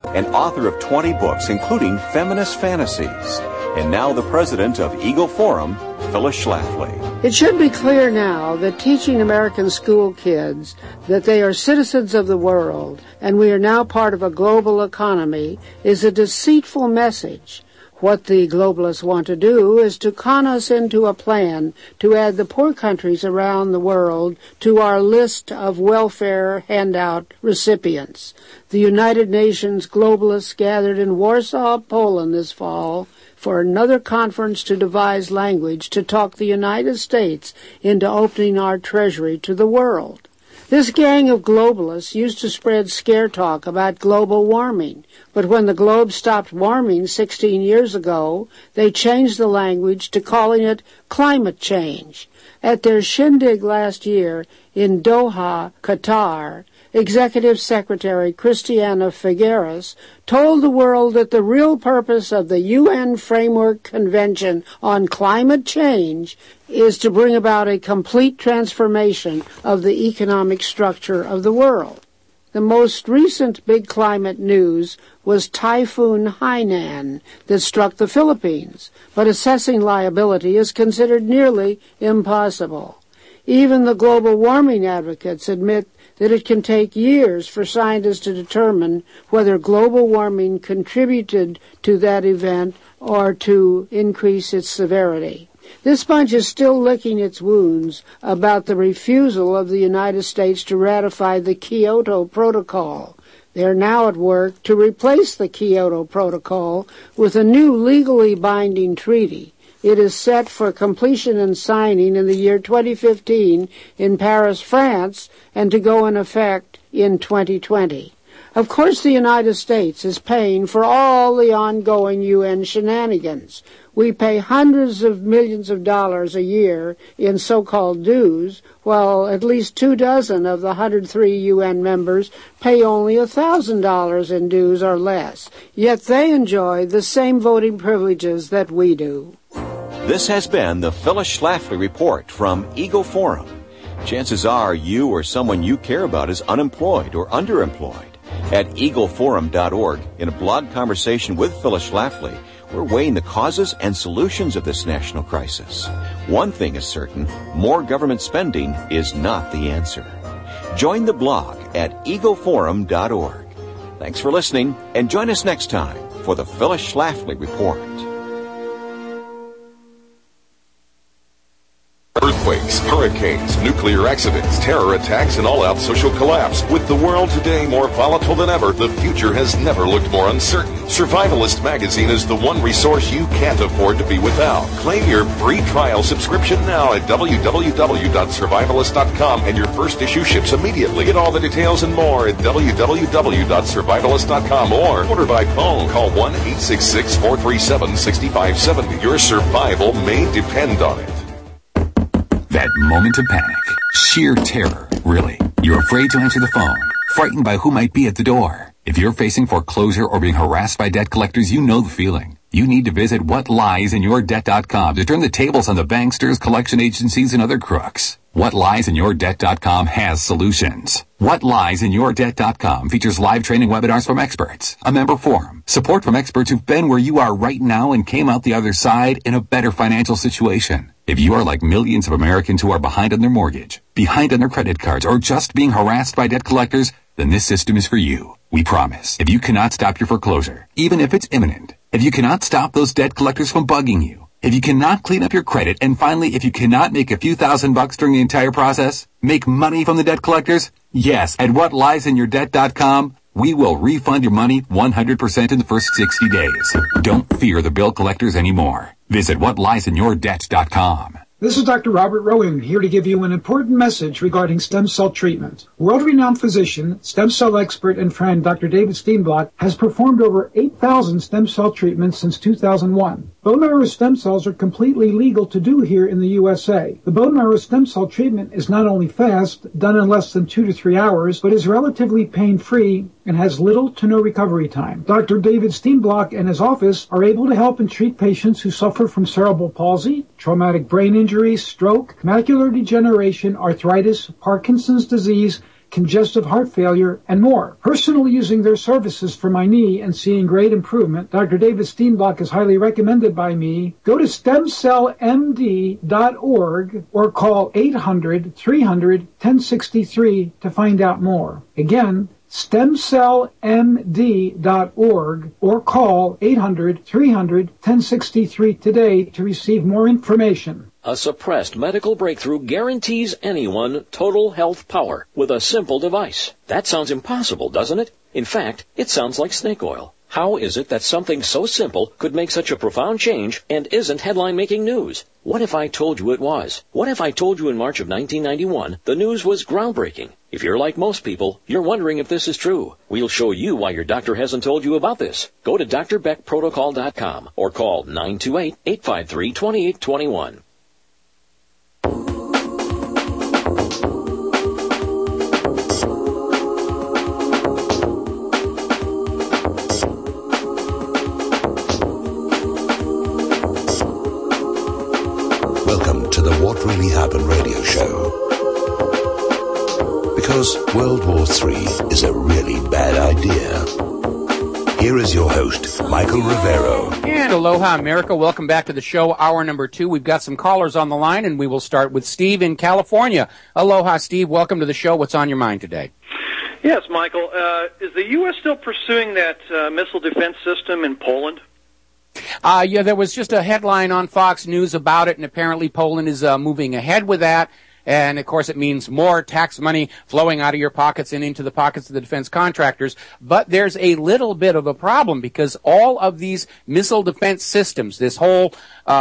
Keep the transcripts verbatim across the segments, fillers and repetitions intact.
and author of twenty books, including Feminist Fantasies. And now the president of Eagle Forum, Phyllis Schlafly. It should be clear now that teaching American school kids that they are citizens of the world and we are now part of a global economy is a deceitful message. What the globalists want to do is to con us into a plan to add the poor countries around the world to our list of welfare handout recipients. The United Nations globalists gathered in Warsaw, Poland this fall for another conference to devise language to talk the United States into opening our treasury to the world. This gang of globalists used to spread scare talk about global warming, but when the globe stopped warming sixteen years ago, they changed the language to calling it climate change. At their shindig last year in Doha, Qatar, Executive Secretary Christiana Figueres told the world that the real purpose of the U N Framework Convention on Climate Change is to bring about a complete transformation of the economic structure of the world. The most recent big climate news was Typhoon Haiyan that struck the Philippines, but assessing liability is considered nearly impossible. Even the global warming advocates admit that it can take years for scientists to determine whether global warming contributed to that event or to increase its severity. This bunch is still licking its wounds about the refusal of the United States to ratify the Kyoto Protocol. They are now at work to replace the Kyoto Protocol with a new legally binding treaty. It is set for completion and signing in the year twenty fifteen in Paris, France, and to go in effect in twenty twenty. Of course, the United States is paying for all the ongoing U N shenanigans. We pay hundreds of millions of dollars a year in so-called dues, while at least two dozen of the one hundred three U N members pay only one thousand dollars in dues or less. Yet they enjoy the same voting privileges that we do. This has been the Phyllis Schlafly Report from Eagle Forum. Chances are you or someone you care about is unemployed or underemployed. At eagle forum dot org, in a blog conversation with Phyllis Schlafly, we're weighing the causes and solutions of this national crisis. One thing is certain, more government spending is not the answer. Join the blog at eagle forum dot org. Thanks for listening, and join us next time for the Phyllis Schlafly Report. Earthquakes, hurricanes, nuclear accidents, terror attacks, and all-out social collapse. With the world today more volatile than ever, the future has never looked more uncertain. Survivalist Magazine is the one resource you can't afford to be without. Claim your free trial subscription now at w w w dot survivalist dot com, and your first issue ships immediately. Get all the details and more at w w w dot survivalist dot com or order by phone. Call one eight six six, four three seven, six five seven zero. Your survival may depend on it. That moment of panic. Sheer terror, really. You're afraid to answer the phone. Frightened by who might be at the door. If you're facing foreclosure or being harassed by debt collectors, you know the feeling. You need to visit what lies in your debt dot com to turn the tables on the banksters, collection agencies, and other crooks. what lies in your debt dot com has solutions. what lies in your debt dot com features live training webinars from experts, a member forum, support from experts who've been where you are right now and came out the other side in a better financial situation. If you are like millions of Americans who are behind on their mortgage, behind on their credit cards, or just being harassed by debt collectors, then this system is for you. We promise. If you cannot stop your foreclosure, even if it's imminent, if you cannot stop those debt collectors from bugging you, if you cannot clean up your credit, and finally, if you cannot make a few thousand bucks during the entire process, make money from the debt collectors, yes, at what lies in your debt dot com, we will refund your money one hundred percent in the first sixty days. Don't fear the bill collectors anymore. Visit what lies in your debt dot com. This is Doctor Robert Rowan here to give you an important message regarding stem cell treatment. World-renowned physician, stem cell expert, and friend Doctor David Steenblock has performed over eight thousand stem cell treatments since two thousand one. Bone marrow stem cells are completely legal to do here in the U S A. The bone marrow stem cell treatment is not only fast, done in less than two to three hours, but is relatively pain-free and has little to no recovery time. Doctor David Steenblock and his office are able to help and treat patients who suffer from cerebral palsy, traumatic brain injury, stroke, macular degeneration, arthritis, Parkinson's disease, congestive heart failure, and more. Personally using their services for my knee and seeing great improvement, Doctor David Steenblock is highly recommended by me. Go to stem cell m d dot org or call eight hundred, three hundred, ten sixty-three to find out more. Again, stem cell m d dot org or call eight hundred, three hundred, ten sixty-three today to receive more information. A suppressed medical breakthrough guarantees anyone total health power with a simple device. That sounds impossible, doesn't it? In fact, it sounds like snake oil. How is it that something so simple could make such a profound change and isn't headline-making news? What if I told you it was? What if I told you in March of nineteen ninety-one the news was groundbreaking? If you're like most people, you're wondering if this is true. We'll show you why your doctor hasn't told you about this. Go to D R Beck Protocol dot com or call nine two eight, eight five three, two eight two one. Welcome to the What Really Happened radio show. Because World War Three is a really bad idea. Here is your host, Michael Rivero. And aloha, America. Welcome back to the show, hour number two. We've got some callers on the line, and we will start with Steve in California. Aloha, Steve. Welcome to the show. What's on your mind today? Yes, Michael. Uh, is the U S still pursuing that uh, missile defense system in Poland? Uh, yeah, there was just a headline on Fox News about it, and apparently Poland is uh, moving ahead with that. And, of course, it means more tax money flowing out of your pockets and into the pockets of the defense contractors. But there's a little bit of a problem because all of these missile defense systems, this whole uh,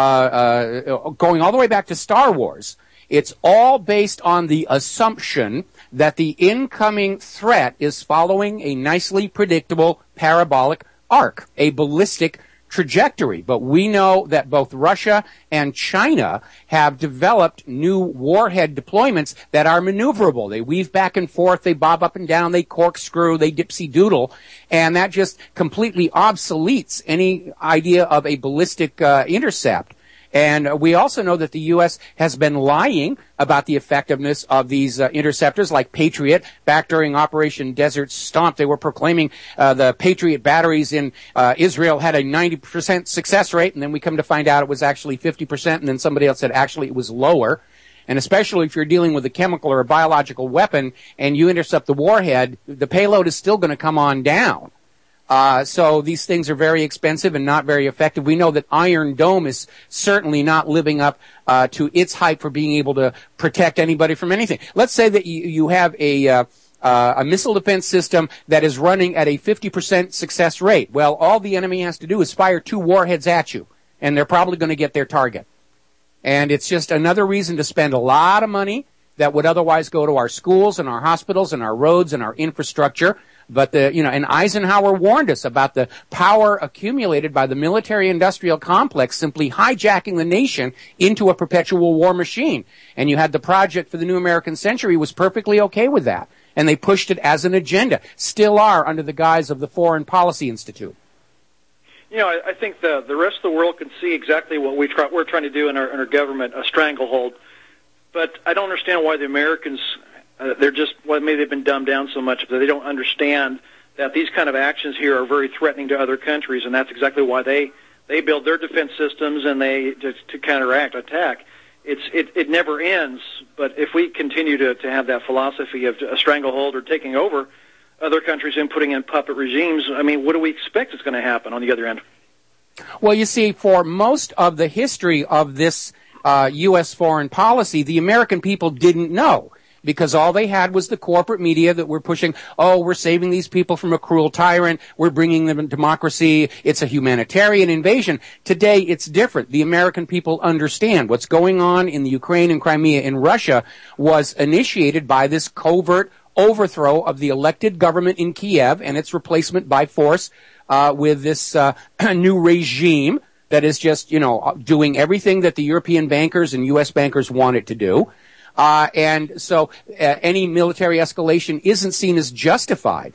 uh, going all the way back to Star Wars, it's all based on the assumption that the incoming threat is following a nicely predictable parabolic arc, a ballistic trajectory. But we know that both Russia and China have developed new warhead deployments that are maneuverable. They weave back and forth, they bob up and down, they corkscrew, they dipsy doodle, and that just completely obsoletes any idea of a ballistic uh, intercept. And we also know that the U S has been lying about the effectiveness of these uh, interceptors like Patriot. Back during Operation Desert Stomp, they were proclaiming uh, the Patriot batteries in uh, Israel had a ninety percent success rate, and then we come to find out it was actually fifty percent, and then somebody else said actually it was lower. And especially if you're dealing with a chemical or a biological weapon and you intercept the warhead, the payload is still going to come on down. Uh, so these things are very expensive and not very effective. We know that Iron Dome is certainly not living up uh, to its hype for being able to protect anybody from anything. Let's say that you, you have a uh, uh, a missile defense system that is running at a fifty percent success rate. Well, all the enemy has to do is fire two warheads at you, and they're probably going to get their target. And it's just another reason to spend a lot of money that would otherwise go to our schools and our hospitals and our roads and our infrastructure. But the, you know, and Eisenhower warned us about the power accumulated by the military-industrial complex simply hijacking the nation into a perpetual war machine. And you had the Project for the New American Century was perfectly okay with that. And they pushed it as an agenda. Still are under the guise of the Foreign Policy Institute. You know, I, I think the the rest of the world can see exactly what we try, we're trying to do in our, in our government, a stranglehold. But I don't understand why the Americans... Uh, they're just, well, maybe they've been dumbed down so much that they don't understand that these kind of actions here are very threatening to other countries, and that's exactly why they, they build their defense systems and they to, to counteract, attack. It's it, it never ends, but if we continue to, to have that philosophy of a stranglehold or taking over other countries and putting in puppet regimes, I mean, what do we expect is going to happen on the other end? Well, you see, for most of the history of this uh, U S foreign policy, the American people didn't know. Because all they had was the corporate media that were pushing, oh, we're saving these people from a cruel tyrant, we're bringing them democracy, it's a humanitarian invasion. Today, it's different. The American people understand what's going on in the Ukraine and Crimea in Russia was initiated by this covert overthrow of the elected government in Kiev and its replacement by force uh, with this uh, new regime that is just, you know, doing everything that the European bankers and U S bankers want it to do. Uh, and so uh, any military escalation isn't seen as justified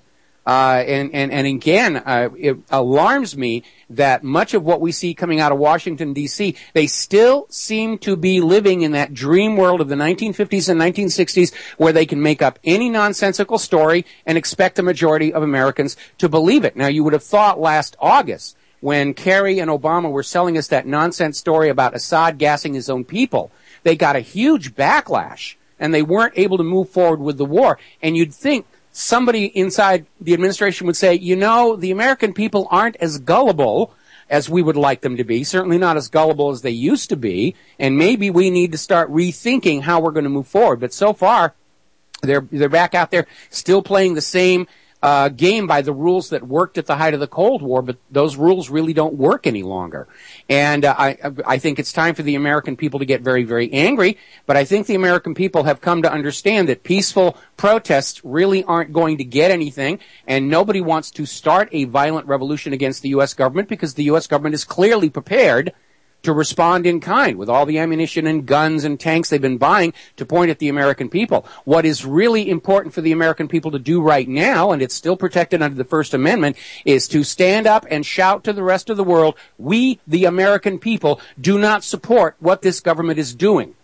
Uh, and, and, and again, uh, it alarms me that much of what we see coming out of Washington, D C, they still seem to be living in that dream world of the nineteen fifties and nineteen sixties where they can make up any nonsensical story and expect the majority of Americans to believe it. Now, you would have thought last August, when Kerry and Obama were selling us that nonsense story about Assad gassing his own people, they got a huge backlash, and they weren't able to move forward with the war. And you'd think somebody inside the administration would say, you know, the American people aren't as gullible as we would like them to be, certainly not as gullible as they used to be, and maybe we need to start rethinking how we're going to move forward. But so far, they're they're back out there still playing the same uh game by the rules that worked at the height of the Cold War, but those rules really don't work any longer. And uh, I I think it's time for the American people to get very, very angry, but I think the American people have come to understand that peaceful protests really aren't going to get anything, and nobody wants to start a violent revolution against the U S government because the U S government is clearly prepared to respond in kind with all the ammunition and guns and tanks they've been buying to point at the American people. What is really important for the American people to do right now, and it's still protected under the First Amendment, is to stand up and shout to the rest of the world, we, the American people, do not support what this government is doing.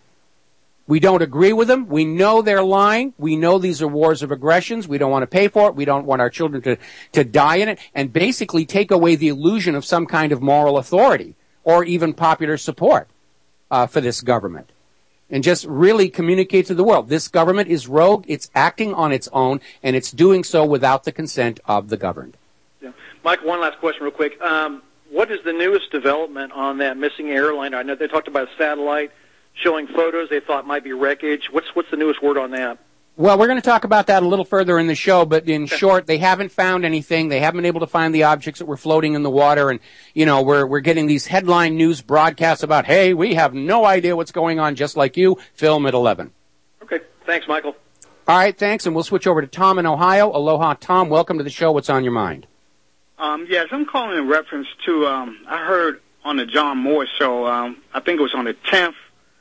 We don't agree with them. We know they're lying. We know these are wars of aggressions. We don't want to pay for it. We don't want our children to, to die in it, and basically take away the illusion of some kind of moral authority or even popular support uh, for this government. And just really communicate to the world. This government is rogue, it's acting on its own, and it's doing so without the consent of the governed. Yeah. Mike, one last question real quick. Um, what is the newest development on that missing airliner? I know they talked about a satellite showing photos they thought might be wreckage. What's, what's the newest word on that? Well, we're going to talk about that a little further in the show, but in short, they haven't found anything. They haven't been able to find the objects that were floating in the water, and, you know, we're we're getting these headline news broadcasts about, hey, we have no idea what's going on, just like you. Film at eleven. Okay. Thanks, Michael. All right, thanks, and we'll switch over to Tom in Ohio. Aloha, Tom. Welcome to the show. What's on your mind? Um, yes, I'm calling in reference to, um, I heard on the John Moore show, um, I think it was on the tenth,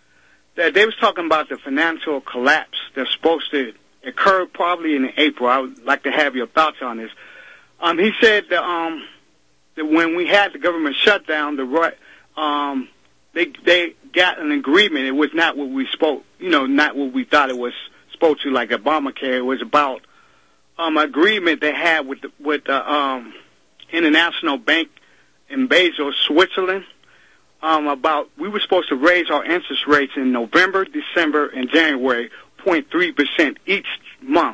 that they was talking about the financial collapse that's supposed to occur probably in April. I would like to have your thoughts on this. Um, he said that, um, that when we had the government shutdown, the right, um, they they got an agreement. It was not what we spoke, you know, not what we thought it was supposed to, like Obamacare. It was about um agreement they had with the, with the um, International Bank in Basel, Switzerland. Um, about we were supposed to raise our interest rates in November, December, and January, zero point three percent each month.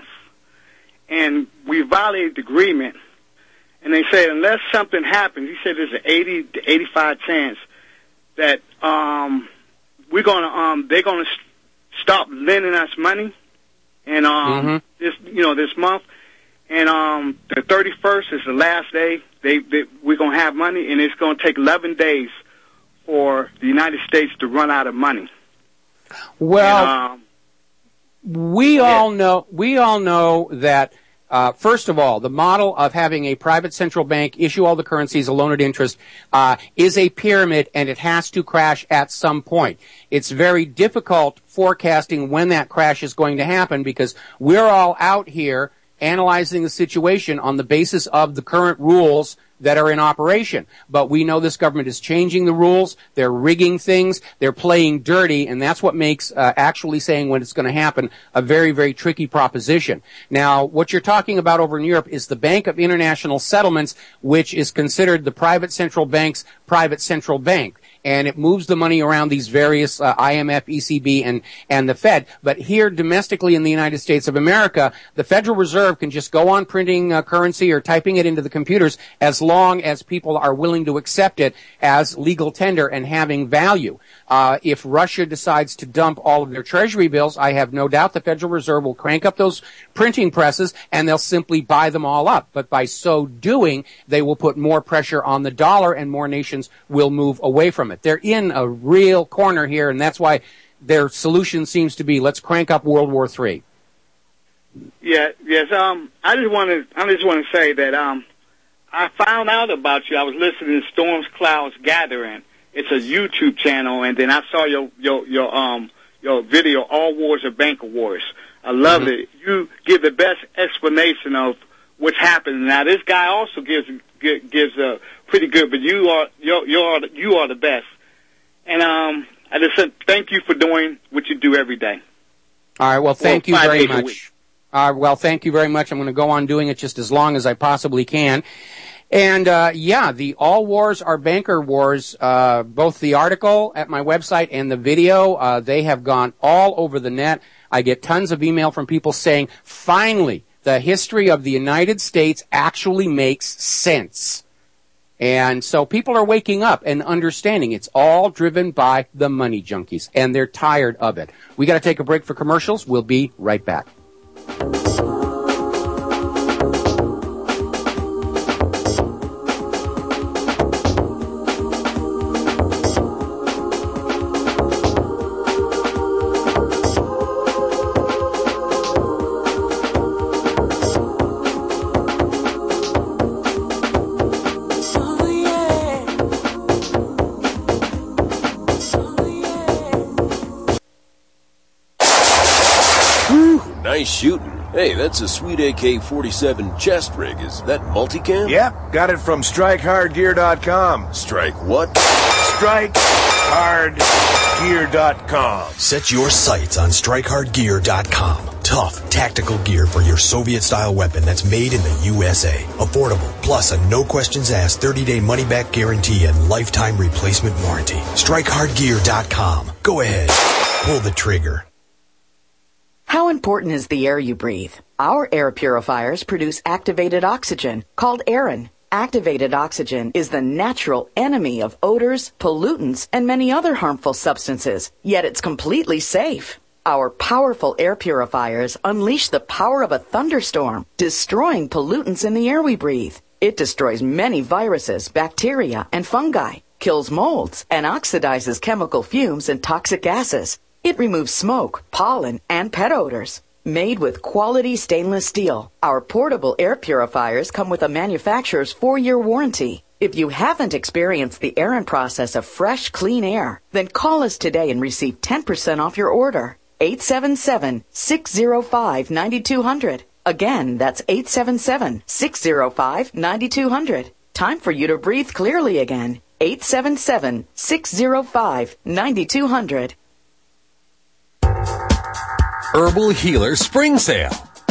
And we violated the agreement. And they said unless something happens, he said there's an eighty to eighty-five chance that um, we're gonna um, they're gonna st- stop lending us money, and um, mm-hmm. this you know this month, and um, the thirty-first is the last day they, they we're gonna have money, and it's gonna take eleven days for the United States to run out of money. Well, and, um, we all know we all know that. Uh, first of all, the model of having a private central bank issue all the currencies alone at interest uh, is a pyramid, and it has to crash at some point. It's very difficult forecasting when that crash is going to happen because we're all out here analyzing the situation on the basis of the current rules that are in operation. But we know this government is changing the rules, they're rigging things, they're playing dirty, and that's what makes uh, actually saying when it's going to happen a very, very tricky proposition. Now, what you're talking about over in Europe is the Bank of International Settlements, which is considered the private central bank's private central bank. And it moves the money around these various uh, I M F, E C B, and, and the Fed. But here domestically in the United States of America, the Federal Reserve can just go on printing uh, currency or typing it into the computers as long as people are willing to accept it as legal tender and having value. Uh, if Russia decides to dump all of their treasury bills, I have no doubt the Federal Reserve will crank up those printing presses and they'll simply buy them all up. But by so doing, they will put more pressure on the dollar and more nations will move away from it. They're in a real corner here, and that's why their solution seems to be let's crank up World War Three. Yeah, yes. Um, I just want to. I just want to say that um, I found out about you. I was listening to Storms Clouds Gathering. It's a YouTube channel, and then I saw your your your um your video. All Wars are Bank Wars. I love mm-hmm. it. You give the best explanation of what's happening. Now, this guy also gives gives a pretty good, but you are you're, you're you are the best. And um, I just said thank you for doing what you do every day. All right. Well, thank well, you very much. Uh, well, thank you very much. I'm going to go on doing it just as long as I possibly can. And, uh, yeah, the All Wars Are Banker Wars, uh, both the article at my website and the video, uh, they have gone all over the net. I get tons of email from people saying, finally, the history of the United States actually makes sense. And so people are waking up and understanding it's all driven by the money junkies, and they're tired of it. We got to take a break for commercials. We'll be right back. Nice shooting. Hey, that's a sweet A K forty-seven chest rig. Is that multicam? Yep, got it from strike hard gear dot com. Strike what? strike hard gear dot com. Set your sights on strike hard gear dot com. Tough, tactical gear for your Soviet-style weapon that's made in the U S A. Affordable, plus a no-questions-asked thirty-day money-back guarantee and lifetime replacement warranty. strike hard gear dot com. Go ahead. Pull the trigger. How important is the air you breathe? Our air purifiers produce activated oxygen, called Aeron. Activated oxygen is the natural enemy of odors, pollutants, and many other harmful substances, yet it's completely safe. Our powerful air purifiers unleash the power of a thunderstorm, destroying pollutants in the air we breathe. It destroys many viruses, bacteria, and fungi, kills molds, and oxidizes chemical fumes and toxic gases. It removes smoke, pollen, and pet odors. Made with quality stainless steel, our portable air purifiers come with a manufacturer's four-year warranty. If you haven't experienced the Aeron process of fresh, clean air, then call us today and receive ten percent off your order. eight seven seven, six zero five, nine two zero zero. Again, that's eight seven seven, six zero five, nine two zero zero. Time for you to breathe clearly again. eight seven seven, six zero five, nine two zero zero. Herbal Healer Spring Sale.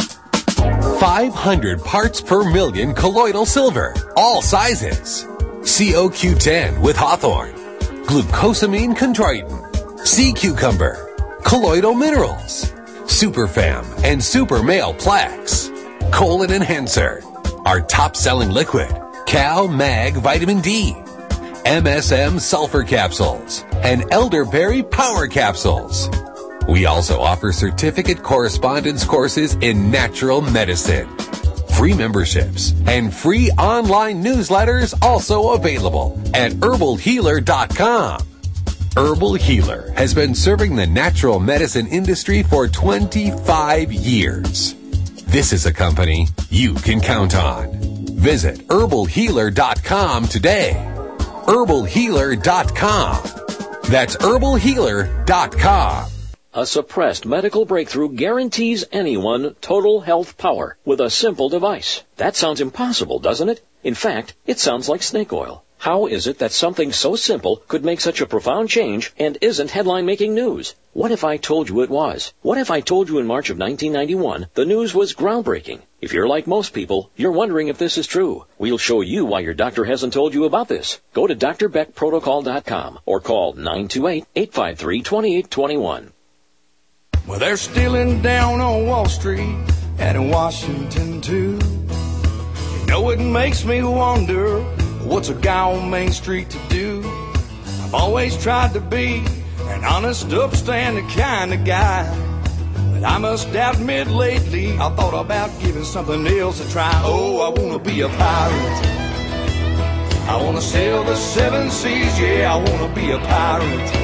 five hundred parts per million colloidal silver, all sizes. C O Q ten with hawthorn, glucosamine chondroitin, sea cucumber, colloidal minerals, Superfam and Super Male Plaques, colon enhancer, our top-selling liquid, Cal Mag Vitamin D, M S M Sulfur Capsules, and Elderberry Power Capsules. We also offer certificate correspondence courses in natural medicine. Free memberships and free online newsletters also available at herbal healer dot com. Herbal Healer has been serving the natural medicine industry for twenty-five years. This is a company you can count on. Visit herbal healer dot com today. herbal healer dot com. That's herbal healer dot com. A suppressed medical breakthrough guarantees anyone total health power with a simple device. That sounds impossible, doesn't it? In fact, it sounds like snake oil. How is it that something so simple could make such a profound change and isn't headline-making news? What if I told you it was? What if I told you in March of nineteen ninety-one the news was groundbreaking? If you're like most people, you're wondering if this is true. We'll show you why your doctor hasn't told you about this. Go to D R Beck Protocol dot com or call nine two eight, eight five three, two eight two one. Well, they're stealing down on Wall Street and in Washington, too. You know, it makes me wonder, what's a guy on Main Street to do? I've always tried to be an honest, upstanding kind of guy. But I must admit lately, I thought about giving something else a try. Oh, I want to be a pirate. I want to sail the seven seas, yeah, I want to be a pirate.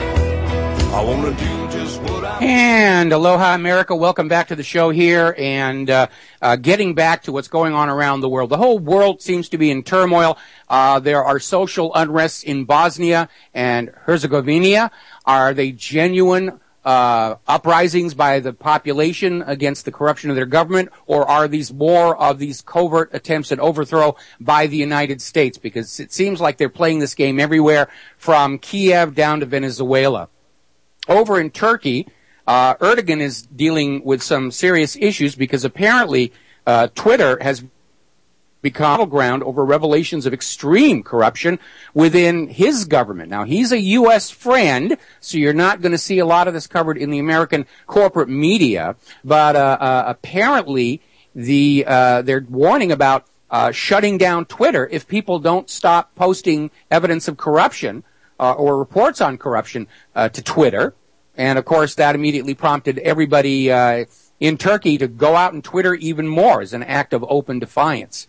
I want to do just what I... And aloha, America. Welcome back to the show here. And uh, uh, getting back to what's going on around the world. The whole world seems to be in turmoil. Uh, there are social unrests in Bosnia and Herzegovina. Are they genuine uh, uprisings by the population against the corruption of their government, or are these more of these covert attempts at overthrow by the United States? Because it seems like they're playing this game everywhere from Kiev down to Venezuela. Over in Turkey, uh, Erdogan is dealing with some serious issues because apparently uh, Twitter has become battleground over revelations of extreme corruption within his government. Now, he's a U S friend, so you're not going to see a lot of this covered in the American corporate media, but uh, uh, apparently the uh, they're warning about uh, shutting down Twitter if people don't stop posting evidence of corruption uh, or reports on corruption uh, to Twitter. And, of course, that immediately prompted everybody uh, in Turkey to go out and Twitter even more as an act of open defiance.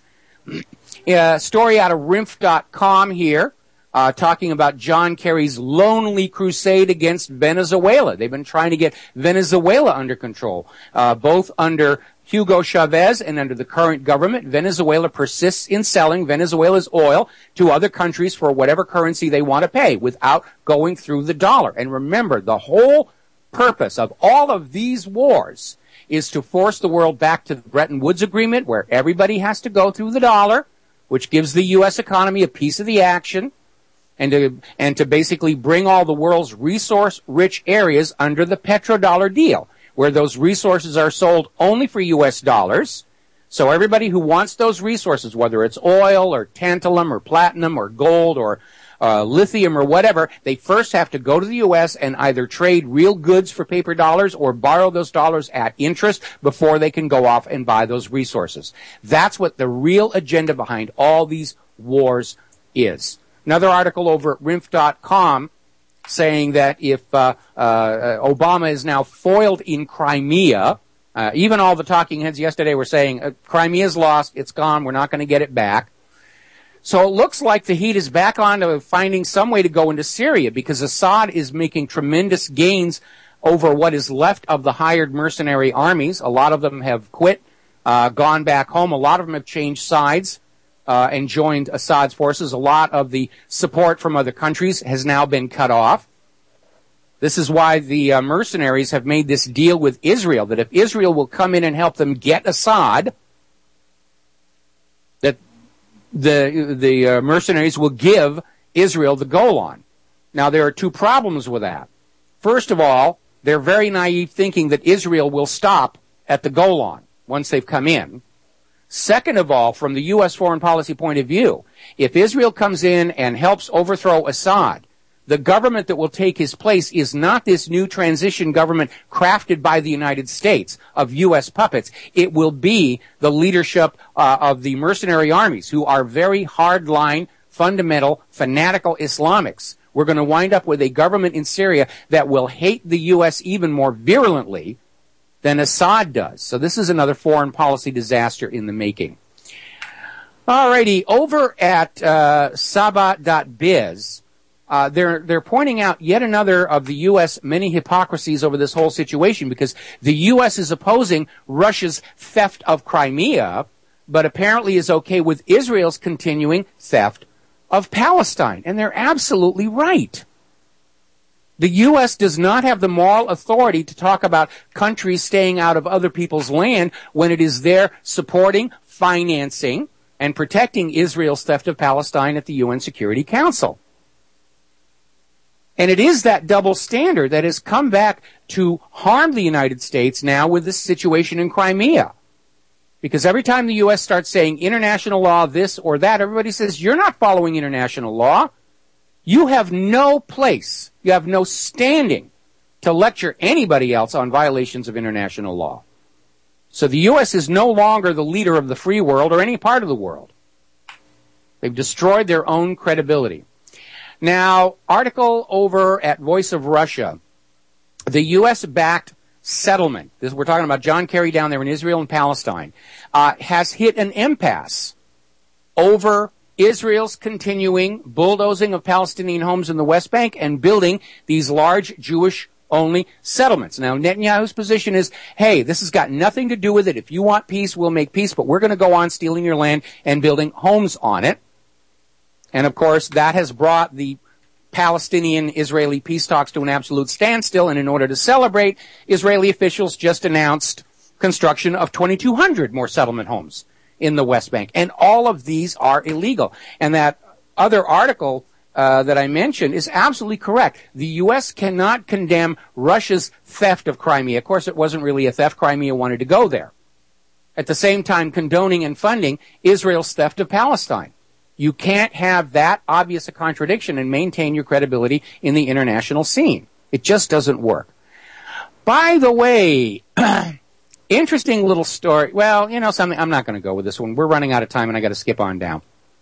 A story out of Rinf dot com here, uh, talking about John Kerry's lonely crusade against Venezuela. They've been trying to get Venezuela under control, uh, both under Hugo Chavez and under the current government. Venezuela persists in selling Venezuela's oil to other countries for whatever currency they want to pay without going through the dollar. And remember, the whole purpose of all of these wars is to force the world back to the Bretton Woods Agreement, where everybody has to go through the dollar, which gives the U S economy a piece of the action, and to, and to basically bring all the world's resource-rich areas under the petrodollar deal, where those resources are sold only for U S dollars. So everybody who wants those resources, whether it's oil or tantalum or platinum or gold or Uh, lithium or whatever, they first have to go to the U S and either trade real goods for paper dollars or borrow those dollars at interest before they can go off and buy those resources. That's what the real agenda behind all these wars is. Another article over at Rinf dot com saying that if uh, uh, Obama is now foiled in Crimea, uh, even all the talking heads yesterday were saying, uh, Crimea's lost, it's gone, we're not going to get it back. So it looks like the heat is back on to finding some way to go into Syria, because Assad is making tremendous gains over what is left of the hired mercenary armies. A lot of them have quit, uh, gone back home. A lot of them have changed sides uh, and joined Assad's forces. A lot of the support from other countries has now been cut off. This is why the uh, mercenaries have made this deal with Israel, that if Israel will come in and help them get Assad, that the the uh, mercenaries will give Israel the Golan. Now, there are two problems with that. First of all, they're very naive thinking that Israel will stop at the Golan once they've come in. Second of all, from the U S foreign policy point of view, if Israel comes in and helps overthrow Assad, the government that will take his place is not this new transition government crafted by the United States of U S puppets. It will be the leadership uh, of the mercenary armies, who are very hardline, fundamental, fanatical Islamics. We're going to wind up with a government in Syria that will hate the U S even more virulently than Assad does. So this is another foreign policy disaster in the making. Alrighty, over at uh, Saba dot biz, Uh, they're, they're pointing out yet another of the U S many hypocrisies over this whole situation, because the U S is opposing Russia's theft of Crimea, but apparently is okay with Israel's continuing theft of Palestine. And they're absolutely right. The U S does not have the moral authority to talk about countries staying out of other people's land when it is there supporting, financing, and protecting Israel's theft of Palestine at the U N Security Council. And it is that double standard that has come back to harm the United States now with this situation in Crimea. Because every time the U S starts saying international law, this or that, everybody says, you're not following international law. You have no place, you have no standing to lecture anybody else on violations of international law. So the U S is no longer the leader of the free world or any part of the world. They've destroyed their own credibility. Now, article over at Voice of Russia. The U S-backed settlement, this, we're talking about John Kerry down there in Israel and Palestine, uh, has hit an impasse over Israel's continuing bulldozing of Palestinian homes in the West Bank and building these large Jewish-only settlements. Now, Netanyahu's position is, hey, this has got nothing to do with it. If you want peace, we'll make peace, but we're going to go on stealing your land and building homes on it. And, of course, that has brought the Palestinian-Israeli peace talks to an absolute standstill, and in order to celebrate, Israeli officials just announced construction of twenty-two hundred more settlement homes in the West Bank. And all of these are illegal. And that other article uh, that I mentioned is absolutely correct. The U S cannot condemn Russia's theft of Crimea. Of course, it wasn't really a theft. Crimea wanted to go there. At the same time, condoning and funding Israel's theft of Palestine. You can't have that obvious a contradiction and maintain your credibility in the international scene. It just doesn't work. By the way, interesting little story. Well, you know something, I'm not going to go with this one. We're running out of time and I got to skip on down.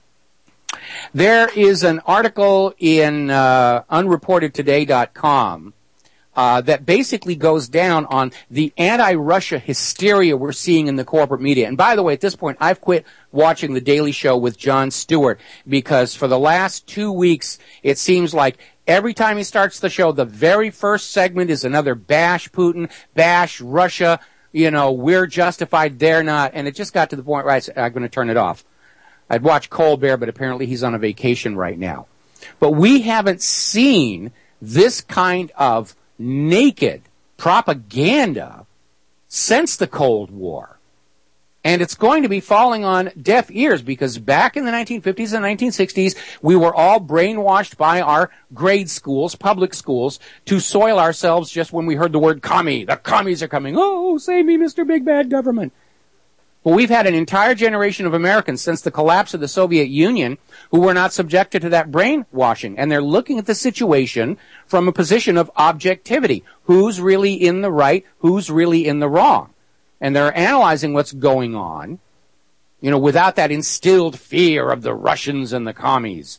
There is an article in uh, unreported today dot com Uh, that basically goes down on the anti-Russia hysteria we're seeing in the corporate media. And by the way, at this point, I've quit watching The Daily Show with Jon Stewart because for the last two weeks, it seems like every time he starts the show, the very first segment is another bash Putin, bash Russia, you know, we're justified, they're not. And it just got to the point where I said, I'm going to turn it off. I'd watch Colbert, but apparently he's on a vacation right now. But we haven't seen this kind of naked propaganda since the Cold War. And it's going to be falling on deaf ears because back in the nineteen fifties and nineteen sixties, we were all brainwashed by our grade schools, public schools, to soil ourselves just when we heard the word commie. The commies are coming. Oh, save me, Mister Big Bad Government. Well, we've had an entire generation of Americans since the collapse of the Soviet Union who were not subjected to that brainwashing. And they're looking at the situation from a position of objectivity. Who's really in the right? Who's really in the wrong? And they're analyzing what's going on, you know, without that instilled fear of the Russians and the commies.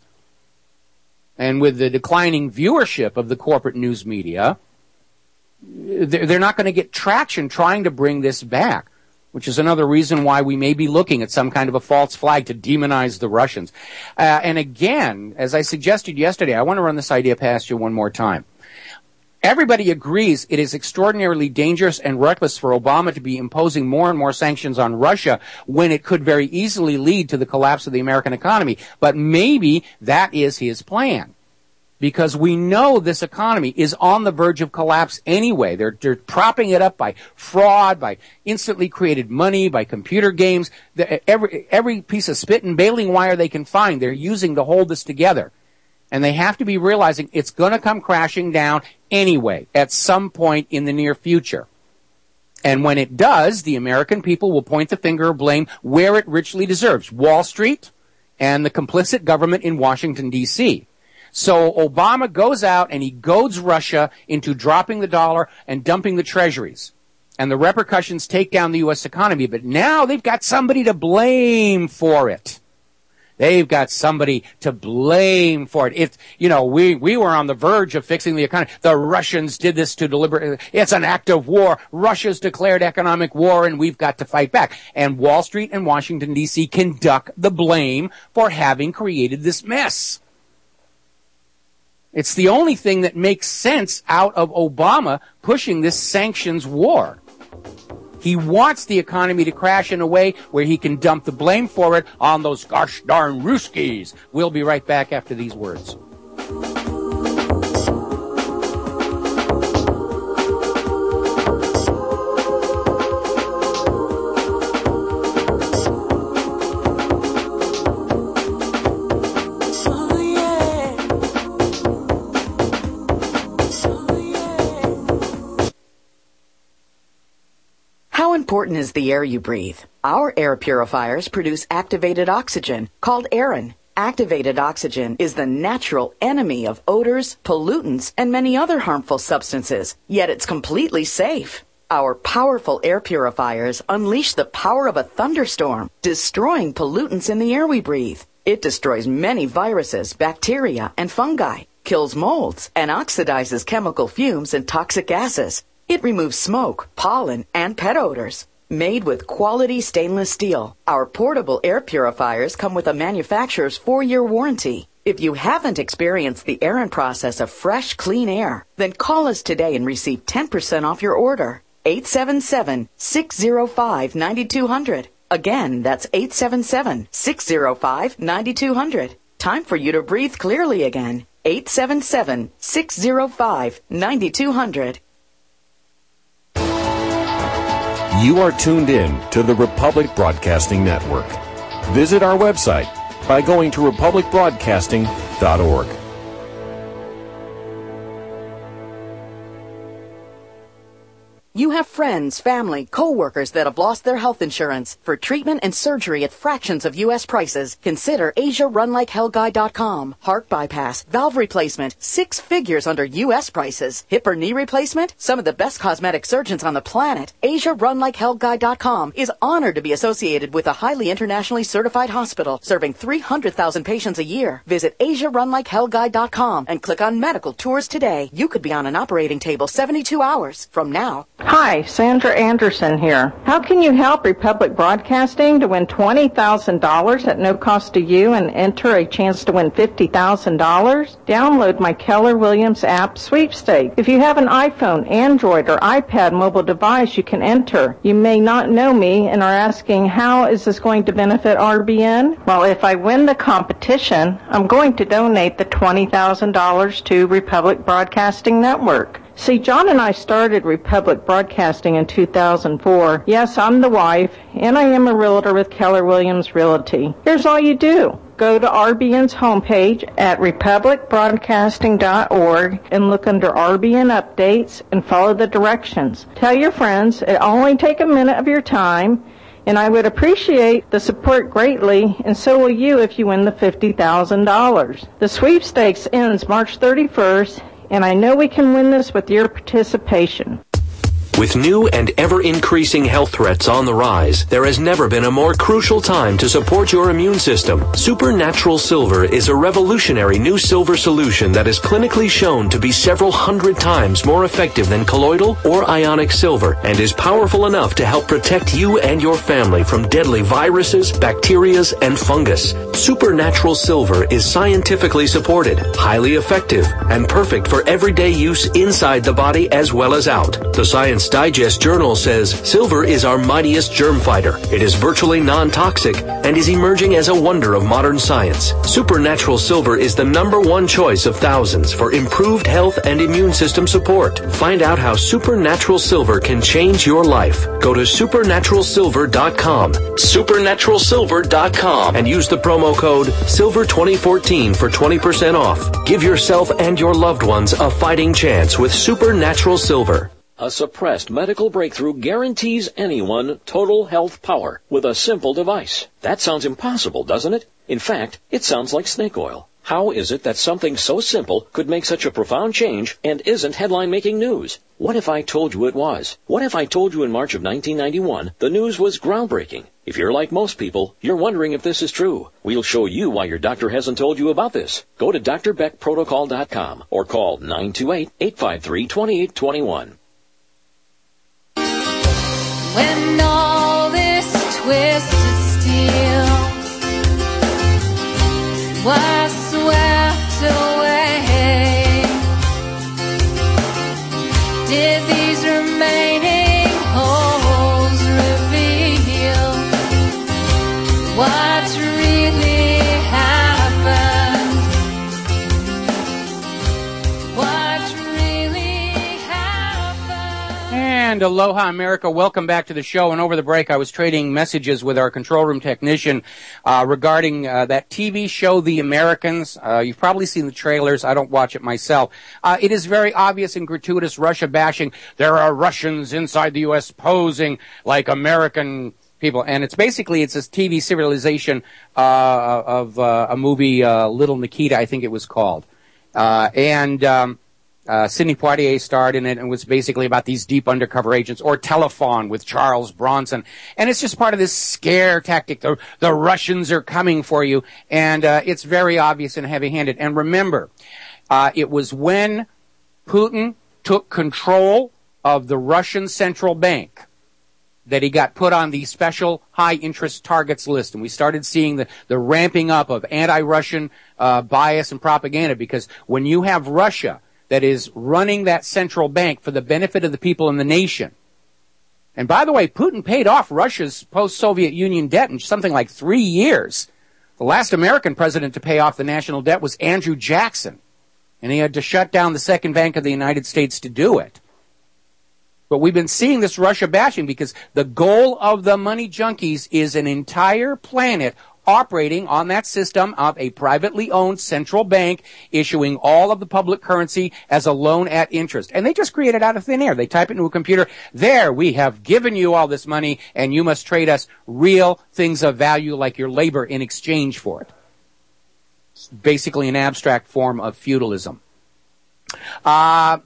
And with the declining viewership of the corporate news media, they're not going to get traction trying to bring this back, which is another reason why we may be looking at some kind of a false flag to demonize the Russians. Uh, and again, as I suggested yesterday, I want to run this idea past you one more time. Everybody agrees it is extraordinarily dangerous and reckless for Obama to be imposing more and more sanctions on Russia when it could very easily lead to the collapse of the American economy. But maybe that is his plan. Because we know this economy is on the verge of collapse anyway. They're, they're propping it up by fraud, by instantly created money, by computer games. The, every, every piece of spit and baling wire they can find, they're using to hold this together. And they have to be realizing it's going to come crashing down anyway at some point in the near future. And when it does, the American people will point the finger of blame where it richly deserves, Wall Street and the complicit government in Washington, D C So Obama goes out and he goads Russia into dropping the dollar and dumping the treasuries. And the repercussions take down the U S economy. But now they've got somebody to blame for it. They've got somebody to blame for it. It's, you know, we, we were on the verge of fixing the economy. The Russians did this to deliberate. It's an act of war. Russia's declared economic war and we've got to fight back. And Wall Street and Washington, D C can duck the blame for having created this mess. It's the only thing that makes sense out of Obama pushing this sanctions war. He wants the economy to crash in a way where he can dump the blame for it on those gosh darn Ruskies. We'll be right back after these words. How important is the air you breathe? Our air purifiers produce activated oxygen, called Aeron. Activated oxygen is the natural enemy of odors, pollutants, and many other harmful substances, yet it's completely safe. Our powerful air purifiers unleash the power of a thunderstorm, destroying pollutants in the air we breathe. It destroys many viruses, bacteria, and fungi, kills molds, and oxidizes chemical fumes and toxic gases. It removes smoke, pollen, and pet odors. Made with quality stainless steel, our portable air purifiers come with a manufacturer's four-year warranty. If you haven't experienced the Aeron process of fresh, clean air, then call us today and receive ten percent off your order. eight seven seven, six zero five, nine two zero zero. Again, that's eight seven seven, six zero five, nine two zero zero. Time for you to breathe clearly again. eight seven seven, six zero five, nine two zero zero. You are tuned in to the Republic Broadcasting Network. Visit our website by going to republic broadcasting dot org. You have friends, family, co-workers that have lost their health insurance. For treatment and surgery at fractions of U S prices, consider Asia Run Like Hell Guy dot com. Heart bypass, valve replacement, six figures under U S prices. Hip or knee replacement, some of the best cosmetic surgeons on the planet. Asia Run Like Hell Guy dot com is honored to be associated with a highly internationally certified hospital serving three hundred thousand patients a year. Visit Asia Run Like Hell Guy dot com and click on medical tours today. You could be on an operating table seventy-two hours from now. Hi, Sandra Anderson here. How can you help Republic Broadcasting to win twenty thousand dollars at no cost to you and enter a chance to win fifty thousand dollars? Download my Keller Williams app sweepstakes. If you have an iPhone, Android, or iPad mobile device, you can enter. You may not know me and are asking, how is this going to benefit R B N? Well, if I win the competition, I'm going to donate the twenty thousand dollars to Republic Broadcasting Network. See, John and I started Republic Broadcasting in two thousand four. Yes, I'm the wife, and I am a realtor with Keller Williams Realty. Here's all you do. Go to R B N's homepage at republic broadcasting dot org and look under R B N Updates and follow the directions. Tell your friends it only take a minute of your time, and I would appreciate the support greatly, and so will you if you win the fifty thousand dollars. The sweepstakes ends March thirty-first, and I know we can win this with your participation. With new and ever-increasing health threats on the rise, there has never been a more crucial time to support your immune system. Supernatural Silver is a revolutionary new silver solution that is clinically shown to be several hundred times more effective than colloidal or ionic silver and is powerful enough to help protect you and your family from deadly viruses, bacteria, and fungus. Supernatural Silver is scientifically supported, highly effective, and perfect for everyday use inside the body as well as out. The Science Digest Journal says silver is our mightiest germ fighter. It is virtually non-toxic and is emerging as a wonder of modern science. Supernatural Silver is the number one choice of thousands for improved health and immune system support. Find out how Supernatural Silver can change your life. Go to supernatural silver dot com, supernatural silver dot com, and use the promo code silver twenty fourteen for twenty percent off. Give yourself and your loved ones a fighting chance with Supernatural Silver. A suppressed medical breakthrough guarantees anyone total health power with a simple device. That sounds impossible, doesn't it? In fact, it sounds like snake oil. How is it that something so simple could make such a profound change and isn't headline-making news? What if I told you it was? What if I told you in March of nineteen ninety-one the news was groundbreaking? If you're like most people, you're wondering if this is true. We'll show you why your doctor hasn't told you about this. Go to D R Beck Protocol dot com or call nine two eight, eight five three, two eight two one. When all this twisted steel was swept away, did these remaining holes reveal what really happened? What really happened? And aloha, America. Welcome back to the show. And over the break, I was trading messages with our control room technician uh, regarding uh, that T V show, The Americans. Uh, you've probably seen the trailers. I don't watch it myself. Uh, it is very obvious and gratuitous Russia bashing. There are Russians inside the U S posing like American people. And it's basically, it's this T V serialization uh, of uh, a movie, uh, Little Nikita, I think it was called. Uh, and... Um, Uh, Sidney Poitier starred in it, and it was basically about these deep undercover agents, or Telephone with Charles Bronson. And it's just part of this scare tactic. The, the Russians are coming for you. And uh, it's very obvious and heavy-handed. And remember, uh, it was when Putin took control of the Russian central bank that he got put on the special high-interest targets list. And we started seeing the, the ramping up of anti-Russian uh, bias and propaganda, because when you have Russia that is running that central bank for the benefit of the people in the nation. And by the way, Putin paid off Russia's post-Soviet Union debt in something like three years. The last American president to pay off the national debt was Andrew Jackson. And he had to shut down the second bank of the United States to do it. But we've been seeing this Russia bashing because the goal of the money junkies is an entire planet operating on that system of a privately owned central bank issuing all of the public currency as a loan at interest. And they just create it out of thin air. They type it into a computer. There, we have given you all this money, and you must trade us real things of value like your labor in exchange for it. It's basically an abstract form of feudalism. Uh,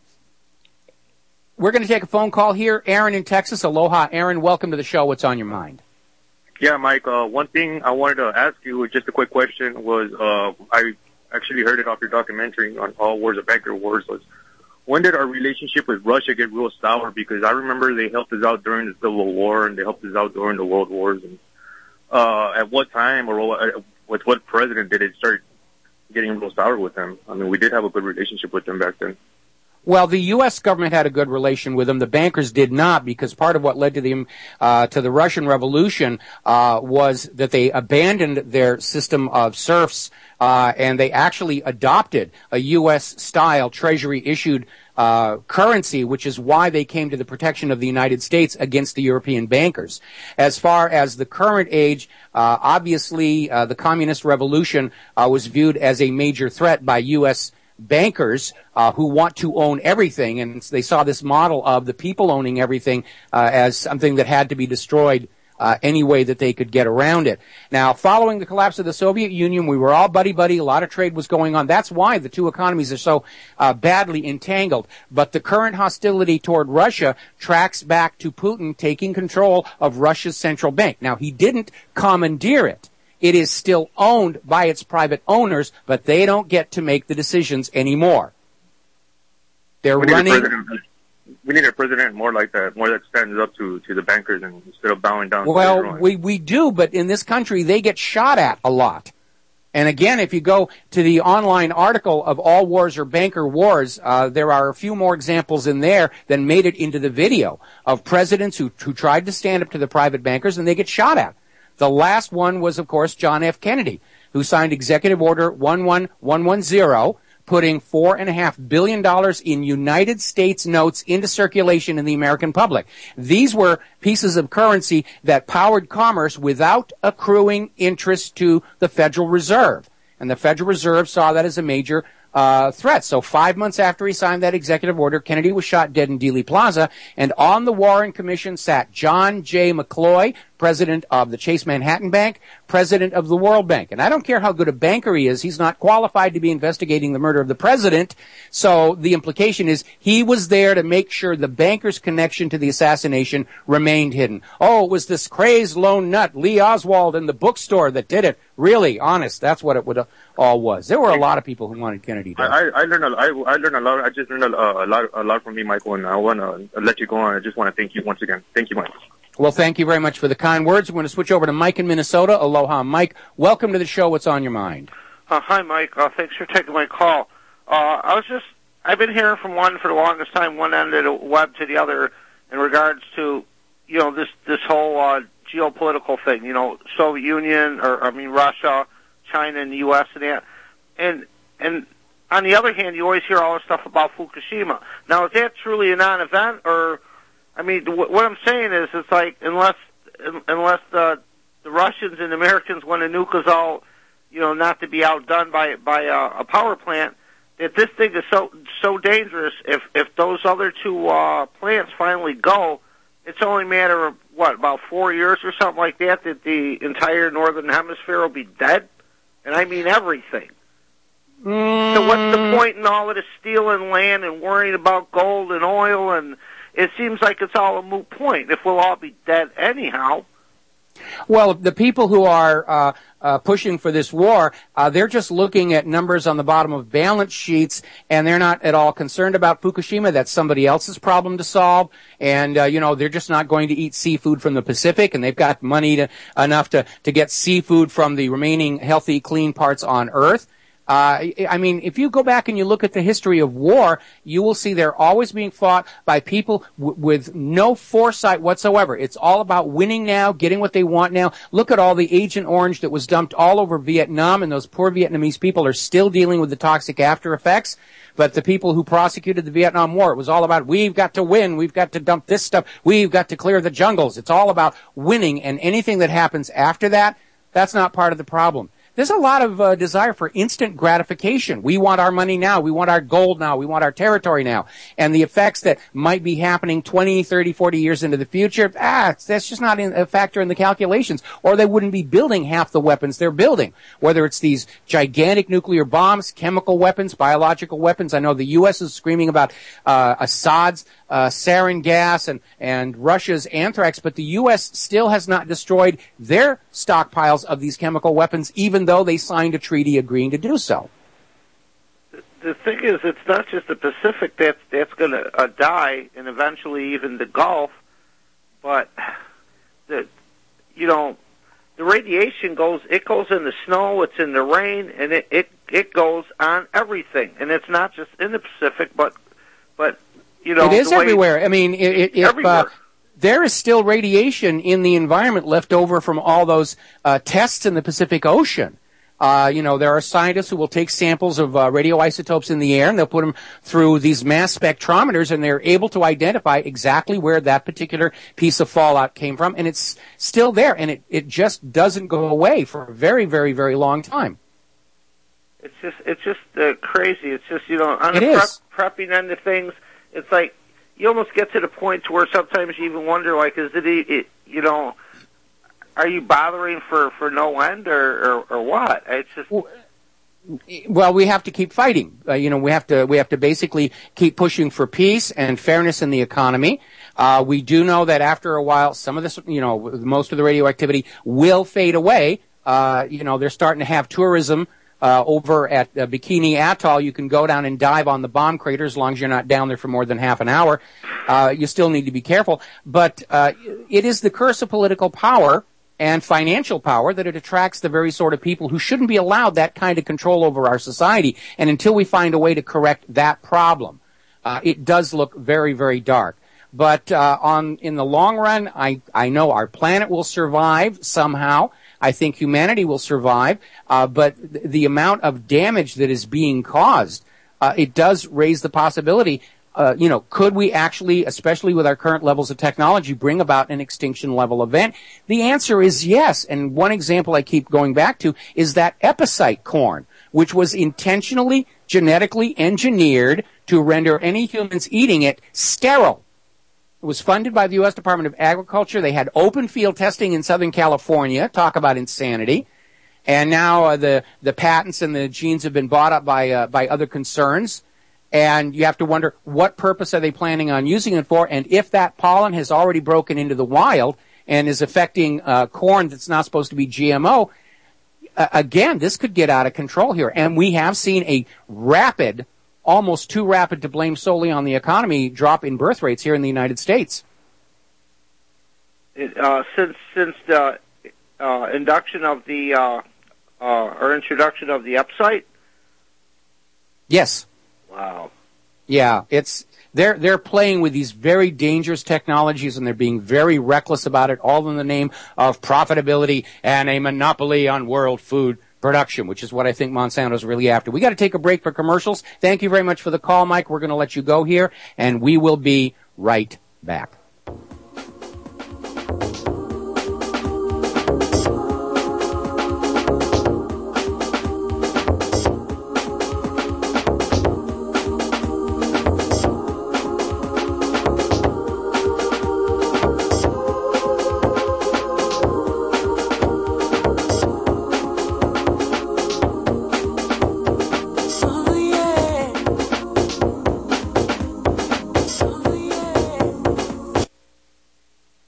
we're going to take a phone call here. Aaron in Texas. Aloha, Aaron. Welcome to the show. What's on your mind? Yeah, Mike, uh, one thing I wanted to ask you, just a quick question, was uh, I actually heard it off your documentary on All Wars of Banker Wars, was when did our relationship with Russia get real sour? Because I remember they helped us out during the Civil War and they helped us out during the World Wars. And uh, at what time or what, with what president did it start getting real sour with them? I mean, we did have a good relationship with them back then. Well, the U S government had a good relation with them. The bankers did not, because part of what led to the uh, to the Russian Revolution uh, was that they abandoned their system of serfs uh, and they actually adopted a U S-style Treasury-issued uh, currency, which is why they came to the protection of the United States against the European bankers. As far as the current age, uh, obviously uh, the Communist Revolution uh, was viewed as a major threat by U S bankers uh, who want to own everything, and they saw this model of the people owning everything uh, as something that had to be destroyed uh, any way that they could get around it. Now, following the collapse of the Soviet Union, we were all buddy-buddy. A lot of trade was going on. That's why the two economies are so uh, badly entangled. But the current hostility toward Russia tracks back to Putin taking control of Russia's central bank. Now, he didn't commandeer it. It is still owned by its private owners, but they don't get to make the decisions anymore. They're we need running. A president, we need a president more like that, more that stands up to, to the bankers and instead of bowing down. Well, to we, we do, but in this country, they get shot at a lot. And again, if you go to the online article of All Wars or Banker Wars, uh, there are a few more examples in there than made it into the video of presidents who, who tried to stand up to the private bankers and they get shot at. The last one was, of course, John F. Kennedy, who signed Executive Order one one one one zero, putting four and a half billion dollars in United States notes into circulation in the American public. These were pieces of currency that powered commerce without accruing interest to the Federal Reserve. And the Federal Reserve saw that as a major uh threat. So five months after he signed that executive order, Kennedy was shot dead in Dealey Plaza, and on the Warren Commission sat John J. McCloy, president of the Chase Manhattan Bank, president of the World Bank. And I don't care how good a banker he is, he's not qualified to be investigating the murder of the president. So the implication is he was there to make sure the banker's connection to the assassination remained hidden. Oh, it was this crazed lone nut, Lee Oswald, in the bookstore that did it. Really, honest, that's what it would have all was. There were a lot of people who wanted Kennedy dead. I, I learned a, I, I learned a lot. I just learned a, a lot, a lot from you, Michael, and I want to let you go on. I just want to thank you once again. Thank you, Mike. Well, thank you very much for the kind words. We're going to switch over to Mike in Minnesota. Aloha, Mike. Welcome to the show. What's on your mind? Uh, hi, Mike. Uh, thanks for taking my call. Uh, I was just, I've been hearing from one for the longest time, one end of the web to the other, in regards to, you know, this, this whole, uh, geopolitical thing, you know, Soviet Union, or, I mean, Russia, China, and the U S and that. And, and on the other hand, you always hear all this stuff about Fukushima. Now, is that truly a non-event, or, I mean, what I'm saying is, it's like, unless, unless the, the Russians and Americans want to nuke us all, you know, not to be outdone by, by a, a power plant, that this thing is so, so dangerous, if, if those other two, uh, plants finally go, it's only a matter of, what, about four years or something like that, that the entire northern hemisphere will be dead? And I mean everything. Mm. So what's the point in all of this stealing land and worrying about gold and oil? And it seems like it's all a moot point if we'll all be dead anyhow. Well, the people who are uh, uh, pushing for this war, uh, they're just looking at numbers on the bottom of balance sheets, and they're not at all concerned about Fukushima. That's somebody else's problem to solve. And, uh, you know, they're just not going to eat seafood from the Pacific, and they've got money to, enough to, to get seafood from the remaining healthy, clean parts on Earth. Uh, I mean, if you go back and you look at the history of war, you will see they're always being fought by people w- with no foresight whatsoever. It's all about winning now, getting what they want now. Look at all the Agent Orange that was dumped all over Vietnam, and those poor Vietnamese people are still dealing with the toxic after effects. But the people who prosecuted the Vietnam War, it was all about, we've got to win, we've got to dump this stuff, we've got to clear the jungles. It's all about winning, and anything that happens after that, that's not part of the problem. There's a lot of uh, desire for instant gratification. We want our money now. We want our gold now. We want our territory now. And the effects that might be happening twenty, thirty, forty years into the future, ah, that's just not in, a factor in the calculations. Or they wouldn't be building half the weapons they're building. Whether it's these gigantic nuclear bombs, chemical weapons, biological weapons. I know the U S is screaming about uh, Assad's uh, sarin gas and, and Russia's anthrax, but the U S still has not destroyed their stockpiles of these chemical weapons, even though they signed a treaty agreeing to do so. The thing is, it's not just the Pacific that's, that's going to uh, die, and eventually even the Gulf, but the, you know, the radiation goes, it goes in the snow, it's in the rain, and it, it, it goes on everything. And it's not just in the Pacific, but, but, you know. It is everywhere. I mean, it, it, if, everywhere. Uh, there is still radiation in the environment left over from all those uh, tests in the Pacific Ocean. Uh, you know, there are scientists who will take samples of uh, radioisotopes in the air, and they'll put them through these mass spectrometers, and they're able to identify exactly where that particular piece of fallout came from, and it's still there, and it, it just doesn't go away for a very, very, very long time. It's just, it's just uh, crazy. It's just, you know, on it the is. prep, prepping end of things, it's like, you almost get to the point to where sometimes you even wonder, like, is it, it you know, are you bothering for, for no end or, or, or what? It's just. Well, we have to keep fighting. Uh, you know, we have to we have to basically keep pushing for peace and fairness in the economy. Uh, we do know that after a while, some of this, you know, most of the radioactivity will fade away. Uh, you know, they're starting to have tourism. Uh, over at uh, Bikini Atoll, you can go down and dive on the bomb crater as long as you're not down there for more than half an hour. Uh, you still need to be careful. But uh, it is the curse of political power and financial power that it attracts the very sort of people who shouldn't be allowed that kind of control over our society. And until we find a way to correct that problem, uh, it does look very, very dark. But uh, on in the long run, I, I know our planet will survive somehow. I think humanity will survive, uh, but th- the amount of damage that is being caused, uh, it does raise the possibility, uh, you know, could we actually, especially with our current levels of technology, bring about an extinction level event? The answer is yes. And one example I keep going back to is that epicite corn, which was intentionally genetically engineered to render any humans eating it sterile. It was funded by the U S Department of Agriculture. They had open field testing in Southern California. Talk about insanity. And now uh, the the patents and the genes have been bought up by uh, by other concerns. And you have to wonder, what purpose are they planning on using it for? And if that pollen has already broken into the wild and is affecting uh, corn that's not supposed to be G M O, uh, again, this could get out of control here. And we have seen a rapid, almost too rapid to blame solely on the economy, drop in birth rates here in the United States. It, uh, since since the uh, induction of the uh, uh, or introduction of the Epsite. Yes. Wow. Yeah, it's they're they're playing with these very dangerous technologies, and they're being very reckless about it, all in the name of profitability and a monopoly on world food production, which is what I think Monsanto's really after. We got to take a break for commercials. Thank you very much for the call, Mike. We're going to let you go here, and we will be right back.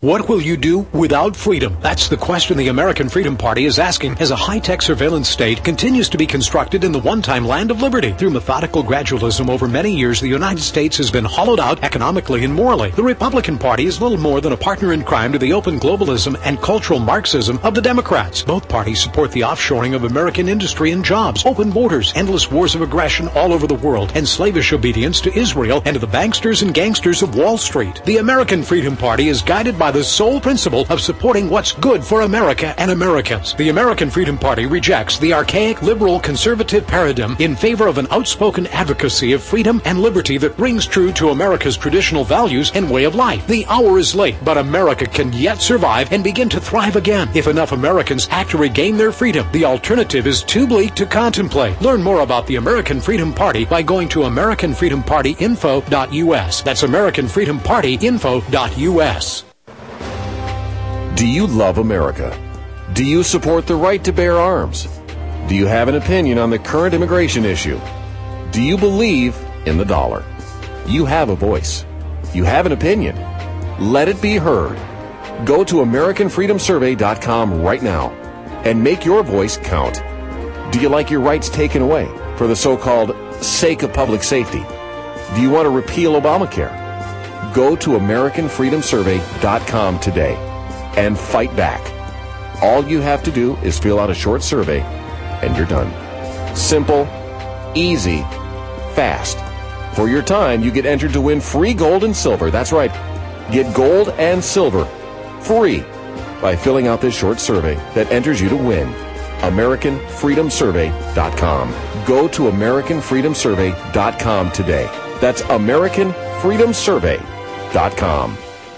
What will you do without freedom? That's the question the American Freedom Party is asking as a high-tech surveillance state continues to be constructed in the one-time land of liberty. Through methodical gradualism over many years, the United States has been hollowed out economically and morally. The Republican Party is little more than a partner in crime to the open globalism and cultural Marxism of the Democrats. Both parties support the offshoring of American industry and jobs, open borders, endless wars of aggression all over the world, and slavish obedience to Israel and to the banksters and gangsters of Wall Street. The American Freedom Party is guided by the sole principle of supporting what's good for America and Americans. The American Freedom Party rejects the archaic liberal conservative paradigm in favor of an outspoken advocacy of freedom and liberty that rings true to America's traditional values and way of life. The hour is late, but America can yet survive and begin to thrive again if enough Americans act to regain their freedom. The alternative is too bleak to contemplate. Learn more about the American Freedom Party by going to American Freedom Party Info dot U S. That's American Freedom Party Info dot U S. Do you love America? Do you support the right to bear arms? Do you have an opinion on the current immigration issue? Do you believe in the dollar? You have a voice. You have an opinion. Let it be heard. Go to American Freedom Survey dot com right now and make your voice count. Do you like your rights taken away for the so-called sake of public safety? Do you want to repeal Obamacare? Go to American Freedom Survey dot com today and fight back. All you have to do is fill out a short survey and you're done. Simple, easy, fast. For your time, you get entered to win free gold and silver. That's right. Get gold and silver free by filling out this short survey that enters you to win. American Freedom Survey dot com. Go to American Freedom Survey dot com today. That's American Freedom Survey dot com.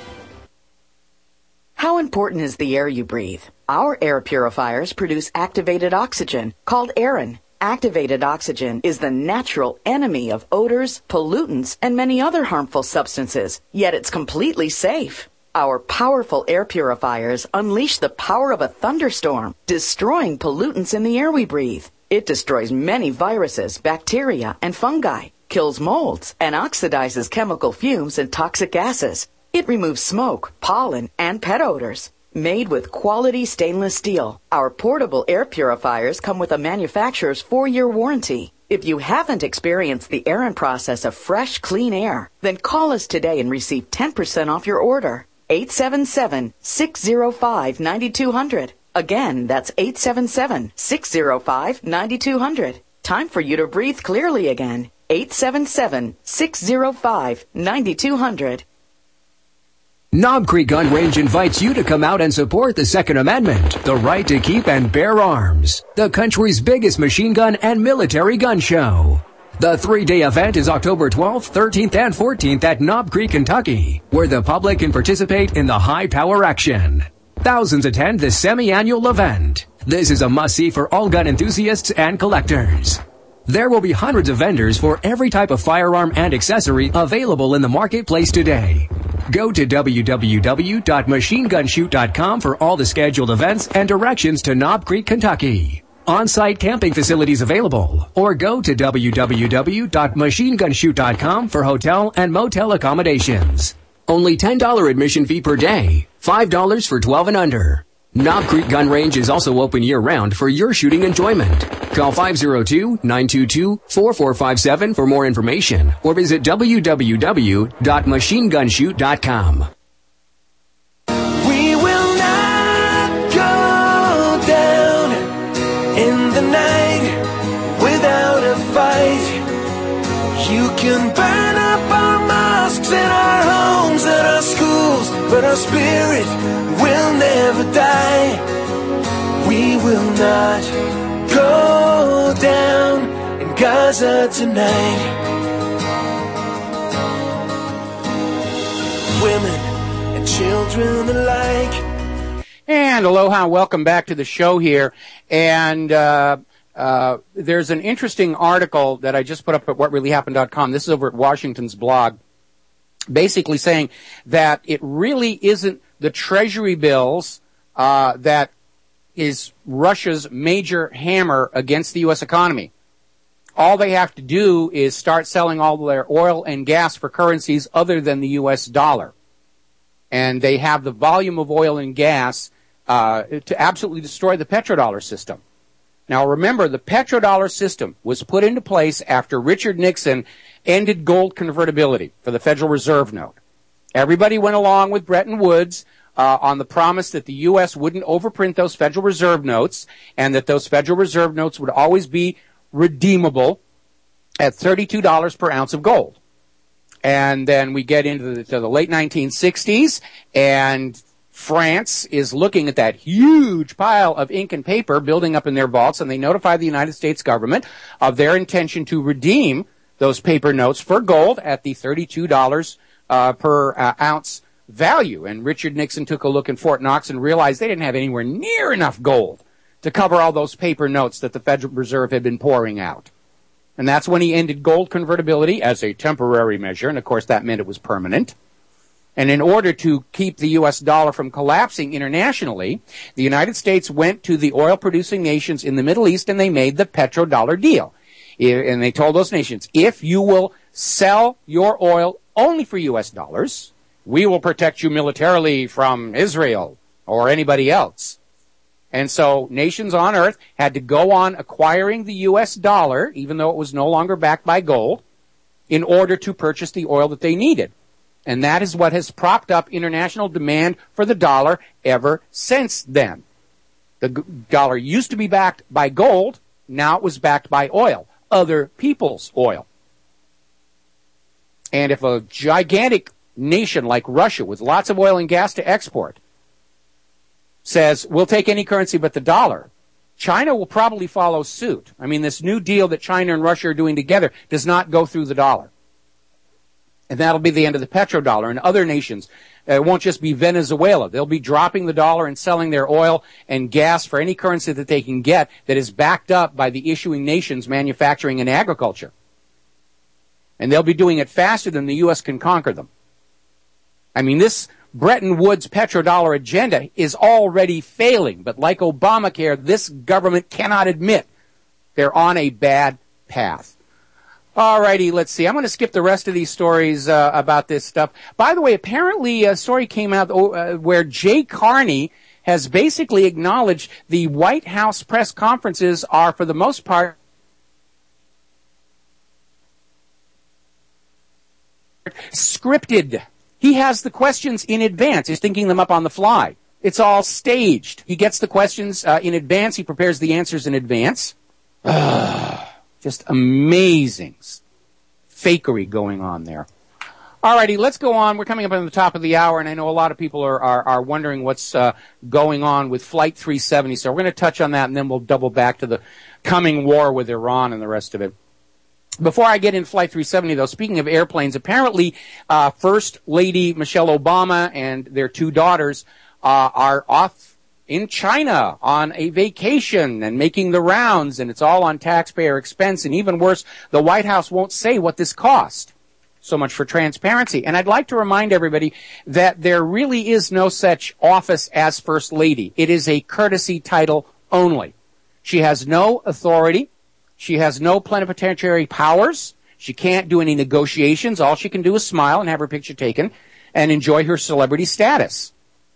How important is the air you breathe? Our air purifiers produce activated oxygen, called Aeron. Activated oxygen is the natural enemy of odors, pollutants, and many other harmful substances, yet it's completely safe. Our powerful air purifiers unleash the power of a thunderstorm, destroying pollutants in the air we breathe. It destroys many viruses, bacteria, and fungi, kills molds, and oxidizes chemical fumes and toxic gases. It removes smoke, pollen, and pet odors. Made with quality stainless steel, our portable air purifiers come with a manufacturer's four-year warranty. If you haven't experienced the Aeron process of fresh, clean air, then call us today and receive ten percent off your order. eight seven seven, six zero five, nine two zero zero. Again, that's eight seven seven, six zero five, nine two zero zero. Time for you to breathe clearly again. eight seven seven, six zero five, nine two zero zero. Knob Creek Gun Range invites you to come out and support the Second Amendment, the right to keep and bear arms, the country's biggest machine gun and military gun show. The three-day event is October twelfth, thirteenth, and fourteenth at Knob Creek, Kentucky, where the public can participate in the high-power action. Thousands attend this semi-annual event. This is a must-see for all gun enthusiasts and collectors. There will be hundreds of vendors for every type of firearm and accessory available in the marketplace today. Go to w w w dot machine gun shoot dot com for all the scheduled events and directions to Knob Creek, Kentucky. On-site camping facilities available, or go to w w w dot machine gun shoot dot com for hotel and motel accommodations. Only ten dollars admission fee per day, five dollars for twelve and under. Knob Creek Gun Range is also open year-round for your shooting enjoyment. Call five oh two, nine two two, four four five seven for more information or visit w w w dot machine gun shoot dot com. We will not go down in the night without a fight. You can burn up our mosques and our homes and our schools, but our spirit will never die. We will not go down in Gaza tonight. Women and children alike. And aloha, welcome back to the show here. And uh, uh, there's an interesting article that I just put up at what really happened dot com. This is over at Washington's blog, basically saying that it really isn't the Treasury bills uh, that is Russia's major hammer against the U S economy. All they have to do is start selling all their oil and gas for currencies other than the U S dollar. and they have the volume of oil and gas uh, to absolutely destroy the petrodollar system. Now remember, the petrodollar system was put into place after Richard Nixon ended gold convertibility for the Federal Reserve note. Everybody went along with Bretton Woods uh, on the promise that the U S wouldn't overprint those Federal Reserve notes and that those Federal Reserve notes would always be redeemable at thirty-two dollars per ounce of gold. And then we get into the, to the late nineteen sixties, and France is looking at that huge pile of ink and paper building up in their vaults, and they notify the United States government of their intention to redeem those paper notes for gold at the thirty-two dollars uh, per uh, ounce value. And Richard Nixon took a look in Fort Knox and realized they didn't have anywhere near enough gold to cover all those paper notes that the Federal Reserve had been pouring out. And that's when he ended gold convertibility as a temporary measure, and of course that meant it was permanent. And in order to keep the U S dollar from collapsing internationally, the United States went to the oil-producing nations in the Middle East and they made the petrodollar deal. And they told those nations, if you will sell your oil only for U S dollars, we will protect you militarily from Israel or anybody else. And so nations on earth had to go on acquiring the U S dollar, even though it was no longer backed by gold, in order to purchase the oil that they needed. And that is what has propped up international demand for the dollar ever since then. The g- dollar used to be backed by gold. Now it was backed by oil, other people's oil. And if a gigantic nation like Russia with lots of oil and gas to export says, we'll take any currency but the dollar, China will probably follow suit. I mean, this new deal that China and Russia are doing together does not go through the dollar. And that'll be the end of the petrodollar. And other nations, uh, it won't just be Venezuela. They'll be dropping the dollar and selling their oil and gas for any currency that they can get that is backed up by the issuing nations, manufacturing and agriculture. And they'll be doing it faster than the U S can conquer them. I mean, this Bretton Woods petrodollar agenda is already failing. But like Obamacare, this government cannot admit they're on a bad path. Alrighty, let's see. I'm going to skip the rest of these stories uh, about this stuff. By the way, apparently a story came out uh, where Jay Carney has basically acknowledged the White House press conferences are, for the most part, scripted. He has the questions in advance. He's thinking them up on the fly. It's all staged. He gets the questions uh, in advance. He prepares the answers in advance. Just amazing fakery going on there. Alrighty, let's go on. We're coming up on the top of the hour, and I know a lot of people are, are, are wondering what's uh, going on with Flight three seventy. So we're going to touch on that, and then we'll double back to the coming war with Iran and the rest of it. Before I get in Flight three seventy, though, speaking of airplanes, apparently uh, First Lady Michelle Obama and their two daughters uh, are off in China on a vacation and making the rounds, and it's all on taxpayer expense. And even worse, the White House won't say what this cost. So much for transparency. And I'd like to remind everybody that there really is no such office as First Lady. It is a courtesy title only. She has no authority. She has no plenipotentiary powers. She can't do any negotiations. All she can do is smile and have her picture taken and enjoy her celebrity status.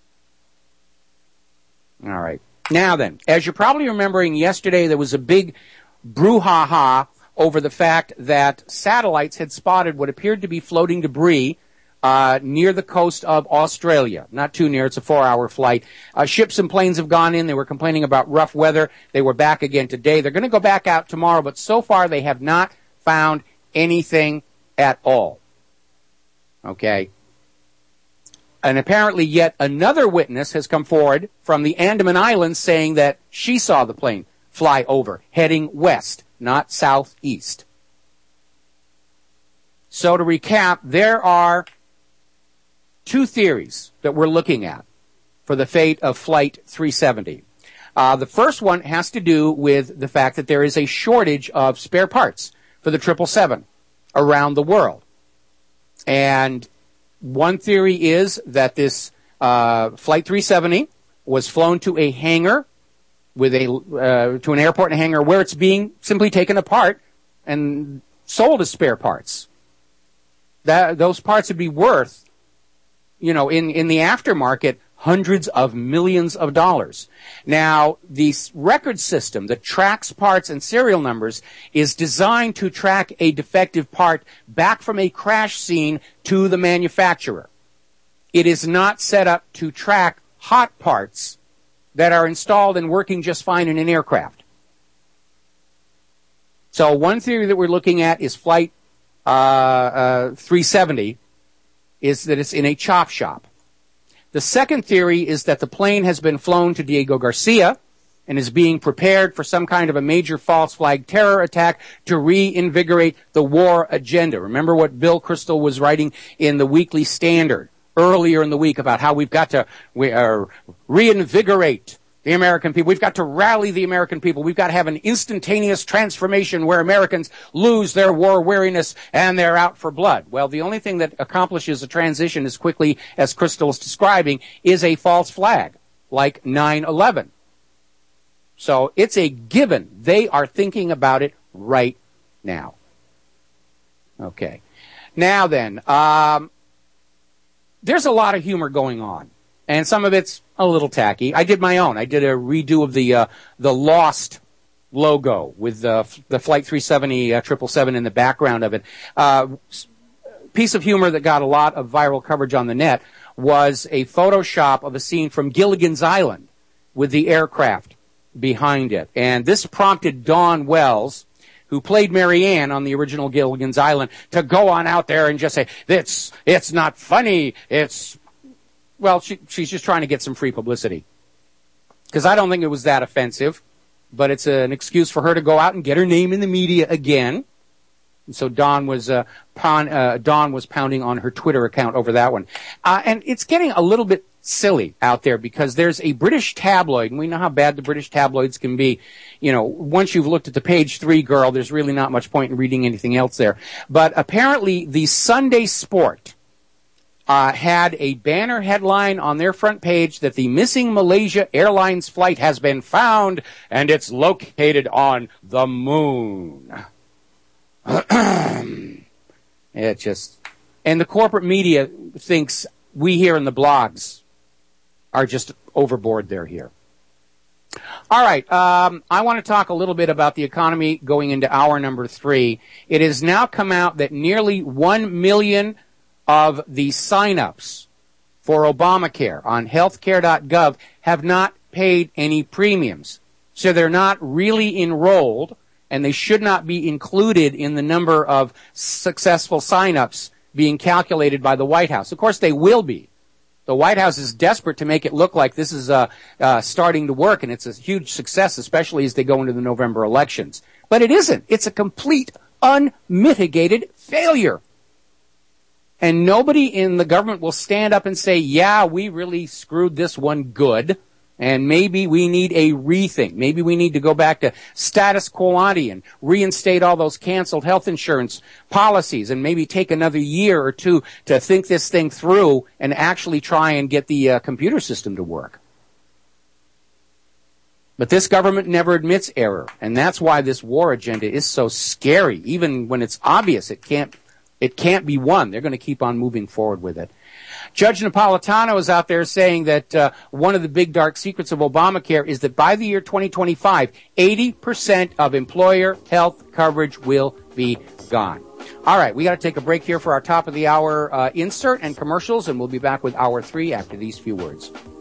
All right. Now then, as you're probably remembering, yesterday there was a big brouhaha over the fact that satellites had spotted what appeared to be floating debris uh, near the coast of Australia. Not too near. It's a four-hour flight. Uh, ships and planes have gone in. They were complaining about rough weather. They were back again today. They're going to go back out tomorrow, but so far they have not found anything at all. Okay. And apparently yet another witness has come forward from the Andaman Islands saying that she saw the plane fly over, heading west, not southeast. So to recap, there are two theories that we're looking at for the fate of Flight three seventy. Uh, the first one has to do with the fact that there is a shortage of spare parts for the triple seven around the world. And one theory is that this uh, Flight three seventy was flown to a hangar with a uh, to an airport and a hangar where it's being simply taken apart and sold as spare parts. That those parts would be worth you know, in, in the aftermarket, hundreds of millions of dollars. Now, the record system that tracks parts and serial numbers is designed to track a defective part back from a crash scene to the manufacturer. It is not set up to track hot parts that are installed and working just fine in an aircraft. So one theory that we're looking at is Flight uh, uh, three seventy, is that it's in a chop shop. The second theory is that the plane has been flown to Diego Garcia and is being prepared for some kind of a major false flag terror attack to reinvigorate the war agenda. Remember what Bill Kristol was writing in the Weekly Standard earlier in the week about how we've got to we, uh, reinvigorate the American people. We've got to rally the American people. We've got to have an instantaneous transformation where Americans lose their war weariness and they're out for blood. Well, the only thing that accomplishes a transition as quickly as Kristol is describing is a false flag, like nine eleven. So it's a given. They are thinking about it right now. Okay. Now then, um, there's a lot of humor going on, and some of it's a little tacky. I did my own. I did a redo of the uh, the Lost logo with uh, the Flight three seventy uh, triple seven in the background of it. Uh, piece of humor that got a lot of viral coverage on the net was a Photoshop of a scene from Gilligan's Island with the aircraft behind it. And this prompted Dawn Wells, who played Mary Ann on the original Gilligan's Island, to go on out there and just say, it's, it's not funny, it's, well, she, she's just trying to get some free publicity. Because I don't think it was that offensive, but it's an excuse for her to go out and get her name in the media again. And so Dawn was, uh, pon, uh, Dawn was pounding on her Twitter account over that one. Uh, and it's getting a little bit silly out there because there's a British tabloid, and we know how bad the British tabloids can be. You know, once you've looked at the page three girl, there's really not much point in reading anything else there. But apparently the Sunday Sport uh, had a banner headline on their front page that the missing Malaysia Airlines flight has been found and it's located on the moon. It just, and the corporate media thinks we here in the blogs are just overboard there here. All right, um, I want to talk a little bit about the economy going into hour number three. It has now come out that nearly one million of the sign-ups for Obamacare on healthcare dot gov have not paid any premiums. So they're not really enrolled, and they should not be included in the number of successful sign-ups being calculated by the White House. Of course, they will be. The White House is desperate to make it look like this is uh, uh, starting to work, and it's a huge success, especially as they go into the November elections. But it isn't. It's a complete, unmitigated failure. And nobody in the government will stand up and say, yeah, we really screwed this one good, and maybe we need a rethink. Maybe we need to go back to status quo ante and reinstate all those canceled health insurance policies and maybe take another year or two to think this thing through and actually try and get the uh, computer system to work. But this government never admits error, and that's why this war agenda is so scary. Even when it's obvious it can't, it can't be won, they're going to keep on moving forward with it. Judge Napolitano is out there saying that uh, one of the big dark secrets of Obamacare is that by the year twenty twenty-five, eighty percent of employer health coverage will be gone. All right, we got to take a break here for our top of the hour uh, insert and commercials, and we'll be back with hour three after these few words.